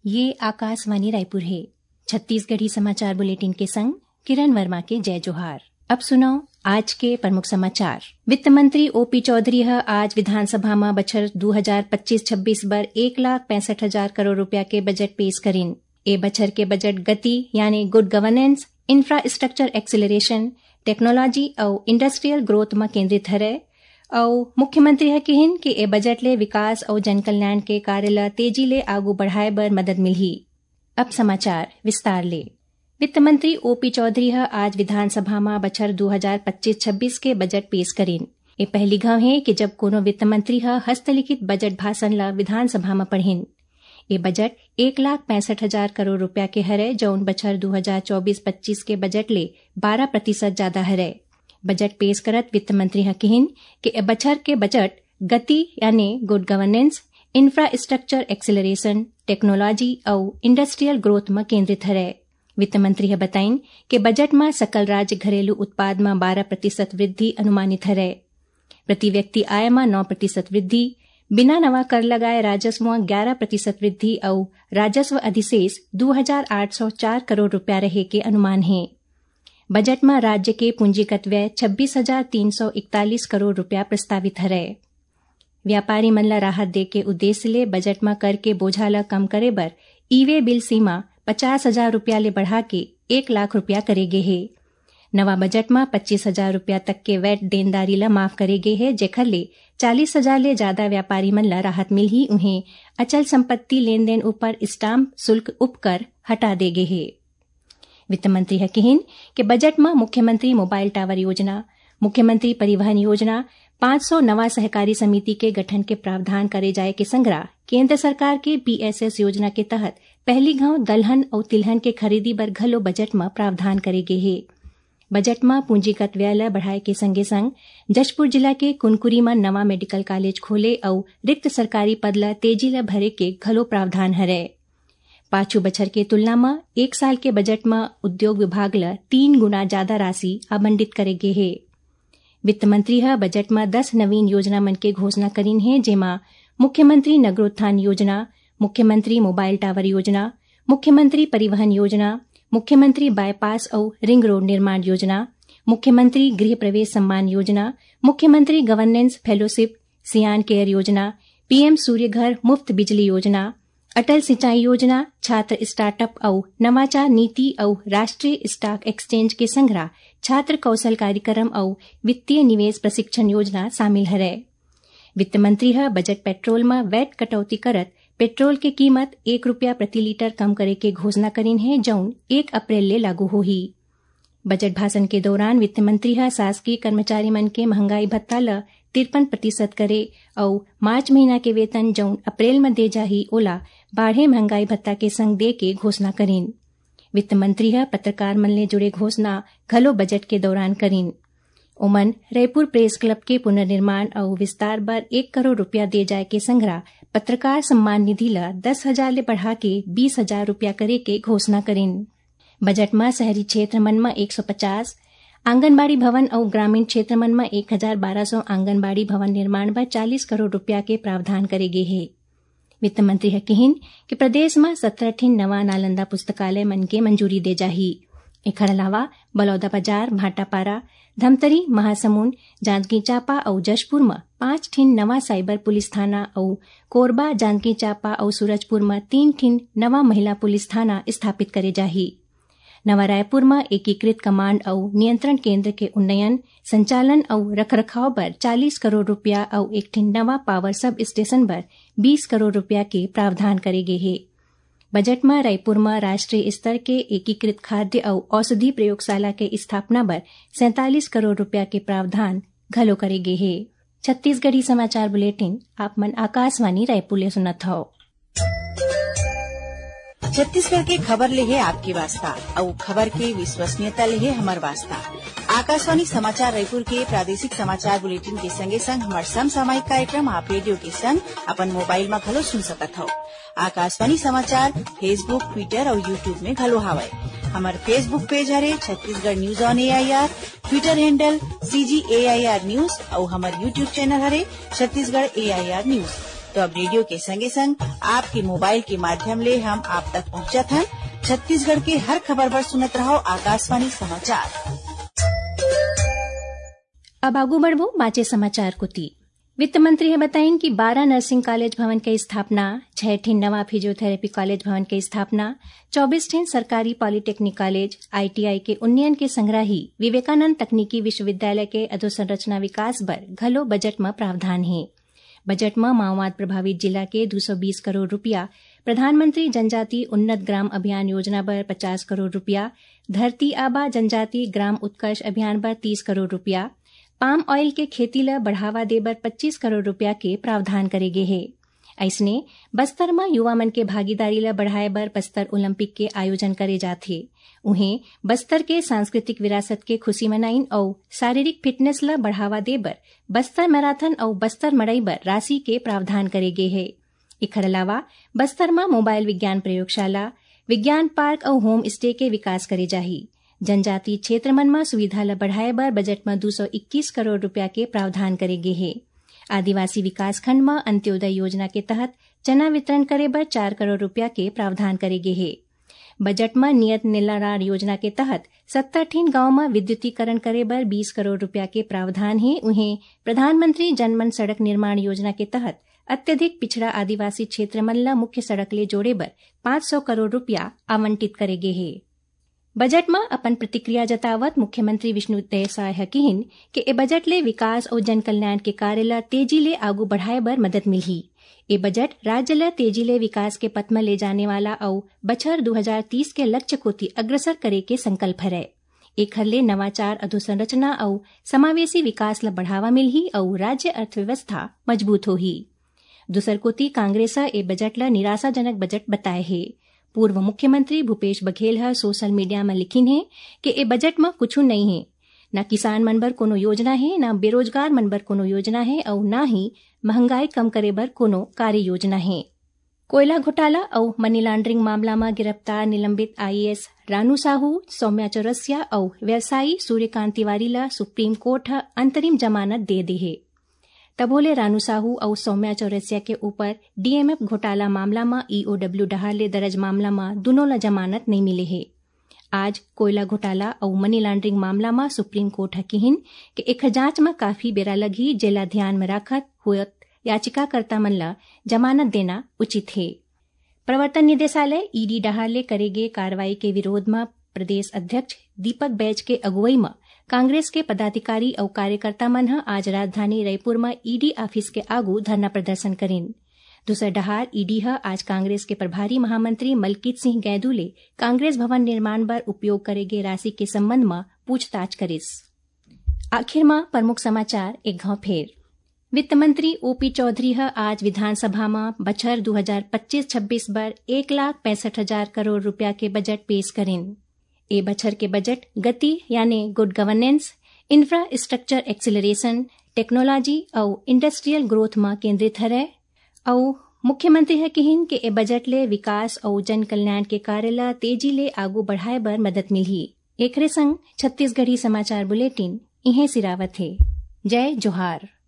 ये आकाशवाणी रायपुर है। छत्तीसगढ़ी समाचार बुलेटिन के संग किरण वर्मा के जय जोहार। अब सुनो आज के प्रमुख समाचार। वित्त मंत्री ओपी चौधरी आज विधानसभा में बछर 2025-26 बर 1,65,000 करोड़ रुपया के बजट पेश करीन। ए बछर के बजट गति यानी good governance, infrastructure acceleration, technology और इंडस्ट्रियल ग्रोथ में केंद्रित है और मुख्यमंत्री कहिन कि ए बजट ले विकास और जनकल्याण के कार्य ल तेजी ले आगू बढ़ाए बर मदद मिलही। अब समाचार विस्तार ले। वित्त मंत्री ओपी चौधरी आज विधानसभा में बछर 2025-26 के बजट पेश करीन। ये पहली घाव है कि जब कोनो वित्त मंत्री हस्तलिखित बजट भाषण ला विधानसभा में पढ़िन। ये बजट 1,65,000 करोड़ रुपया के हरे, जौन बछर 2024-25 के बजट ले 12% ज्यादा हरे। बजट पेश करत वित्त मंत्री कहिन कि बछर के बजट गति यानी good governance, infrastructure acceleration, technology और इंडस्ट्रियल ग्रोथ में केंद्रित है। वित्त मंत्री बताइन कि बजट में सकल राज्य घरेलू उत्पाद में 12% वृद्धि अनुमानित है। प्रति व्यक्ति आय में 9% वृद्धि, बिना नवा कर लगाए राजस्व में 11% वृद्धि और राजस्व अधिशेष 2,804 करोड़ रुपया रहे के अनुमान है। बजट में राज्य के पूंजीगत व्यय 26,341 करोड़ रुपया प्रस्तावित है। व्यापारी मन ला राहत दे के उद्देश्य ले बजट में कर के बोझा ला कम करे बर ई-वे बिल सीमा 50,000 रुपया ले बढ़ा के 1 लाख रुपया करेगे है। नवा बजट में 25,000 रुपया तक के वैट देनदारी ला माफ करेगे है, जेखर ले 40,000 ले ज्यादा व्यापारी मन ला राहत मिलही। उन्हें अचल संपत्ति लेन देन ऊपर स्टाम्प शुल्क उपकर हटा देगे है। वित्त मंत्री कहिन कि बजट में मुख्यमंत्री मोबाइल टावर योजना, मुख्यमंत्री परिवहन योजना, 500 नवा सहकारी समिति के गठन के प्रावधान करे जाए के संग्रह, केंद्र सरकार के PSS योजना के तहत पहली गांव दलहन और तिलहन के खरीदी बर घलो बजट में प्रावधान करेगे है। बजट में पूंजीगत व्यय ला बढ़ाए के संगे संग जशपुर जिला के कुनकुरी में नवा मेडिकल कॉलेज खोले और रिक्त सरकारी पद ला तेजी ला भरे के घलो प्रावधान है। पाछू बछर के तुलना में एक साल के बजट में उद्योग विभाग ला 3 गुना ज्यादा राशि आवंटित करेगे है। वित्त मंत्री बजट में 10 नवीन योजना मन के घोषणा करीन है, जेमा मुख्यमंत्री नगरोत्थान योजना, मुख्यमंत्री मोबाइल टावर योजना, मुख्यमंत्री परिवहन योजना, मुख्यमंत्री बाईपास और रिंग रोड निर्माण योजना, मुख्यमंत्री गृह प्रवेश सम्मान योजना, मुख्यमंत्री गवर्नेंस फेलोशिप सियान केयर योजना, PM सूर्य घर मुफ्त बिजली योजना, अटल सिंचाई योजना, छात्र स्टार्टअप और नवाचार नीति और राष्ट्रीय स्टॉक एक्सचेंज के संग्रह, छात्र कौशल कार्यक्रम और वित्तीय निवेश प्रशिक्षण योजना शामिल है। वित्त मंत्री बजट पेट्रोल में वैट कटौती करत पेट्रोल के कीमत 1 रुपया प्रति लीटर कम करे के घोषणा करीन है, जौन 1 अप्रैल ले लागू होही। बजट भाषण के दौरान वित्त मंत्री शासकीय कर्मचारी मन के महंगाई भत्ता ल 53% करे और मार्च महीना के वेतन जौन अप्रैल में दे जाही ओला बाढ़े महंगाई भत्ता के संग दे के घोषणा करीन। वित्त मंत्री पत्रकार मन ले जुड़े घोषणा घलो बजट के दौरान करीन। ओमन रायपुर प्रेस क्लब के पुनर्निर्माण और विस्तार बर 1 करोड़ रुपया दे जाए के संग्रह पत्रकार सम्मान निधि ला 10,000 ले बढ़ा के 20,000 रुपया करे के घोषणा करीन। बजट में शहरी क्षेत्र मन में 150, आंगनबाड़ी भवन और ग्रामीण क्षेत्र मन में 1,1200 आंगनबाड़ी भवन निर्माण बर 40 करोड़ रुपया के प्रावधान करेगे है। वित्त मंत्री कहिन कि प्रदेश में 17 ठिन नवा नालंदा पुस्तकालय मन के मंजूरी दे जाही। एकर अलावा बलौदा बाजार, भाटापारा, धमतरी, महासमुंद, जांजगीर चांपा और जशपुर में 5 ठिन नवा साइबर पुलिस थाना और कोरबा, जांजगीर चांपा और सूरजपुर में 3 ठिन नवा महिला पुलिस थाना स्थापित करे जाही। नवा रायपुर में एकीकृत कमांड और नियंत्रण केंद्र के उन्नयन, संचालन और रखरखाव पर 40 करोड़ रुपया और एक ठिन नवा पावर सब स्टेशन पर 20 करोड़ रुपया के प्रावधान करेगे है। बजट में रायपुर में राष्ट्रीय स्तर के एकीकृत खाद्य और औषधि प्रयोगशाला के स्थापना पर 47 करोड़ रुपया के प्रावधान घलो करेगे है। छत्तीसगढ़ी समाचार बुलेटिन आप मन आकाशवाणी रायपुर ले सुनत हो। छत्तीसगढ़ के खबर ले है आपके वास्ता और खबर के विश्वसनीयता ले है हमार वास्ता। आकाशवाणी समाचार रायपुर के प्रादेशिक समाचार बुलेटिन के संगे संग हमार समसामयिक कार्यक्रम आप रेडियो के संग अपन मोबाइल में घलो सुन सकत हो। आकाशवाणी समाचार फेसबुक, ट्विटर और यूट्यूब में घलो हावय। हमार फेसबुक पेज हरे Chhattisgarh news on AIR, Twitter handle CGAIR news और हमार यूट्यूब चैनल हरे छत्तीसगढ़ AIR न्यूज। तो अब रेडियो के संगे संग आपके मोबाइल के माध्यम ले हम आप तक पहुँचत हन। छत्तीसगढ़ के हर खबर पर सुनत रहो आकाशवाणी समाचार। अब आगू बढ़वो बाचे समाचार को ती। वित्त मंत्री है बताइन कि 12 नर्सिंग कॉलेज भवन की स्थापना, 6 ठिन नवा फिजियोथेरेपी कॉलेज भवन की स्थापना, 24 ठिन सरकारी पॉलिटेक्निक कॉलेज, ITI के उन्नयन के संग्राही विवेकानंद तकनीकी विश्वविद्यालय के अधोसंरचना विकास बर घलो बजट में प्रावधान है। बजट में माओवाद प्रभावित जिला के 220 करोड़ रुपया, प्रधानमंत्री जनजाति उन्नत ग्राम अभियान योजना बर 50 करोड़ रुपया, धरती आबा जनजाति ग्राम उत्कर्ष अभियान बर 30 करोड़ रुपया, पाम ऑयल के खेती ला बढ़ावा दे बर 25 करोड़ रुपया के प्रावधान करे गे है। ऐसने बस्तर में युवा मन के भागीदारी ला बढ़ाए बर बस्तर ओलंपिक के आयोजन करे जाथे। उन्हें बस्तर के सांस्कृतिक विरासत के खुशी मनाइन और शारीरिक फिटनेस ला बढ़ावा दे बर बस्तर मैराथन और बस्तर मड़ई बर राशि के प्रावधान करे गे है। इखर अलावा बस्तर में मोबाइल विज्ञान प्रयोगशाला, विज्ञान पार्क और होम स्टे के विकास करे जाही। जनजातीय क्षेत्र मन में सुविधा ला बढ़ाए बर बजट में 221 करोड़ रुपया के प्रावधान करे गे है। आदिवासी विकास खंड में अंत्योदय योजना के तहत चना वितरण करे बर 4 करोड़ रुपया के प्रावधान करे गे है। बजट में नियत निलारार योजना के तहत 70 ठिन गांव में विद्युतीकरण करे बर 20 करोड़ रुपया के प्रावधान है। उन्हें प्रधानमंत्री जनमन सड़क निर्माण योजना के तहत अत्यधिक पिछड़ा आदिवासी क्षेत्र मन ला मुख्य सड़क ले जोड़े बर 500 करोड़ रुपया आवंटित करे गे है। बजट में अपन प्रतिक्रिया जतावत मुख्यमंत्री विष्णुदेव साय कहिन कि ए बजट ले विकास और जन कल्याण के कार्य ला तेजी ले आगू बढ़ाए बर मदद मिलही। ए बजट राज्य ला तेजी ले विकास के पथ में ले जाने वाला और बछर 2030 के लक्ष्य कोती अग्रसर करे के संकल्प है। एखर ले नवाचार, अधोसंरचना और समावेशी विकास ला बढ़ावा मिलही और राज्य अर्थव्यवस्था मजबूत होही। दूसर कोती कांग्रेस ए बजट ला निराशाजनक बजट बताए है। पूर्व मुख्यमंत्री भूपेश बघेल सोशल मीडिया में लिखिन है कि ए बजट में कुछ नहीं है, न किसान मन बर कोनो योजना है, न बेरोजगार मन बर कोनो योजना है और न ही महंगाई कम करे बर कोनो कार्य योजना है। कोयला घोटाला और मनी लॉन्ड्रिंग मामला में गिरफ्तार निलंबित IAS रानू साहू, सौम्या चौरसिया और व्यवसायी सूर्यकांत तिवारी ला सुप्रीम कोर्ट अंतरिम जमानत दे दी है। तबोले रानू साहू और सौम्या चौरसिया के ऊपर DMF घोटाला मामला में EOW डहाले दर्ज मामला में दोनों ला जमानत नहीं मिले है। आज कोयला घोटाला और मनी लॉन्ड्रिंग मामला में सुप्रीम कोर्ट कहिन कि एक जांच में काफी बेरा लगी, जेला ध्यान में रखत हुत याचिकाकर्ता मन ला जमानत देना उचित है। प्रवर्तन निदेशालय ED डहाले करेगे कार्रवाई के विरोध में प्रदेश अध्यक्ष दीपक बैज के अगुवाई में कांग्रेस के पदाधिकारी और कार्यकर्ता मन आज राजधानी रायपुर में ED ऑफिस के आगू धरना प्रदर्शन करेन। दूसर डहार ED आज कांग्रेस के प्रभारी महामंत्री मलकीत सिंह गैदू ले कांग्रेस भवन निर्माण बर उपयोग करेगे राशि के संबंध में पूछताछ करिस। आखिर में प्रमुख समाचार एक घाव फेर। वित्त मंत्री OP चौधरी आज विधानसभा में बछर 2025-26 बर 1,65,000 करोड़ रुपया के बजट पेश करेन। ए बछर के बजट गति यानी good governance, infrastructure acceleration, technology और इंडस्ट्रियल ग्रोथ में केंद्रित है और मुख्यमंत्री है कहिन कि ए बजट ले विकास और जन कल्याण के कार्य ला तेजी ले आगू बढ़ाए बर मदद मिलही। एकरे संग छत्तीसगढ़ी समाचार बुलेटिन इहे सिरावत है। जय जोहार।